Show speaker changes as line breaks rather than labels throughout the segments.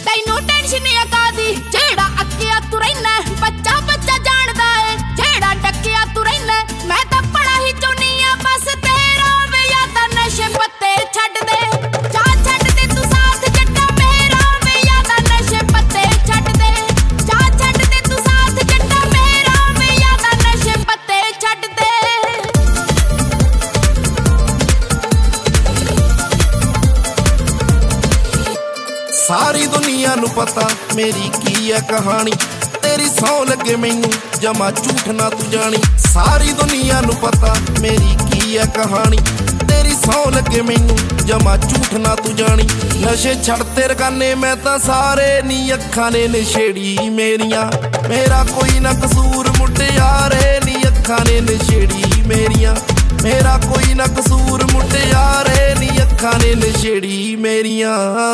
ਤੈਨੂੰ ਟੈਨਸ਼ਨ ਆ ਕਾਦੀ ਜਿਹੜਾ ਅੱਕਿਆ ਤੂੰ ਰਹਿਣਾ ਬੱਚਾ ਬੱਚਾ ਜਾਣਦਾ ਏ ਜਿਹੜਾ ਡੱਕਿਆ ਤੂੰ ਰਹਿਣਾ ਮੈਂ ਤਾਂ ਬੜਾ ਹੀ ਚਾਹੁੰਦੀ ਆ ਬਸ ਤੇਰਾ ਵੇ ਯਾਦਾਂ ਨਸ਼ੇ ਪੱਤੇ ਛੱਡ ਦੇ ਜਾ ਛੱਡ ਦੇ ਤੂੰ ਸਾਥ ਜੱਟਾ ਮੇਰਾ ਵੇ ਯਾਦਾਂ ਨਸ਼ੇ ਪੱਤੇ ਛੱਡ ਦੇ ਜਾ ਛੱਡ ਦੇ ਤੂੰ ਸਾਥ ਜੱਟਾ ਮੇਰਾ ਵੇ ਯਾਦਾਂ ਨਸ਼ੇ ਪੱਤੇ ਛੱਡ ਦੇ
सारी दुनिया नू पता मेरी की है कहानी तेरी सौ लगे मैनू जमा झूठ ना तू जानी सारी दुनिया नू पता मेरी की है कहानी तेरी सौ लगे मैनू जमा झूठ ना तू जानी नशे छड़ते रकाने मैं तां सारे नी अखां ने नशेड़ी मेरियां मेरा कोई ना कसूर मुटियारे नी अखां ने नशेड़ी मेरियां मेरा कोई ना कसूर मुटियारे नी अखां ने नशेड़ी मेरियां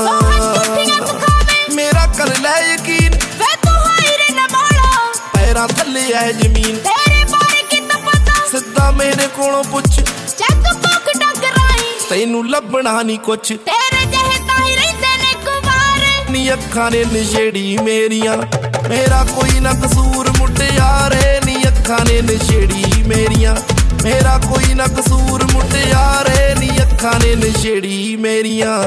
मेरा कर ले यकीन
वे तू हायरे न मोड़ा
पैरां थल्ले है जमीन
तेरे बारे की तो पता
सिद्धा मेरे कोलों पुछ
चेक पोक डगराई
तैनू लभना नी कुछ
तेरे जहे ताही रहिंदे ने कुवारे
नी अखां ने नशेड़ी मेरियां मेरा कोई ना कसूर मुटियारे नी अखां ने नशेड़ी मेरियां मेरा कोई ना कसूर मुटियारे नी अखां ने नशेड़ी मेरियां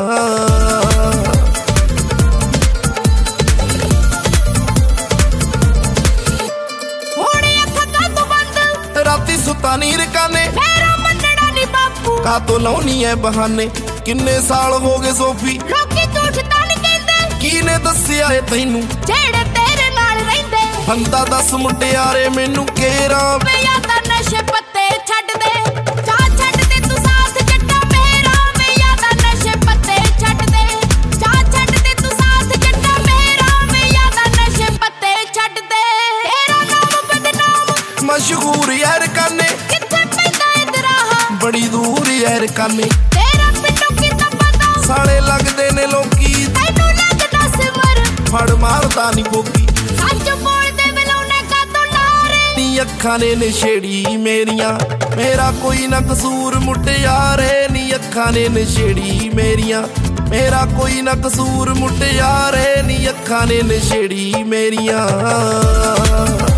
राती सुता नी रकाने
मेरा मनड़ा नी बापू
का तो लाउनी है बहाने किन्ने साल हो गए सोफी
लोकी झूठ तां नी कहंदे
कीने दस्सिया है तैनू
जेड़े तेरे नाल रहिंदे
बंदा दस मुटियारे मैनू केरा
वे यादां नशे पत्ते छड्ड दे जा छड्ड दे तू साथ जट्टा मेरा वे यादां नशे पत्ते छड्ड दे जा छड्ड दे तू साथ जट्टा मेरा वे यादां नशे पत्ते छड्ड दे तेरा नाम बदनाम
मशहूर यार काने
किथे पैंदा इधर आ
बड़ी दूर यार काने
तेरा पिंडों की तो पता
साले लगदे ने लोकी
तैनू लगदा सिमर
फड़ मारदा नी बोकी
सच बोलदे मिलौने का तो लारे
नी अखां ने नशेड़ी मेरियां मेरा कोई ना कसूर मुटियारे नी अखां ने नशेड़ी मेरियां मेरा कोई ना कसूर मुटियारे नी अखां ने नशेड़ी मेरियां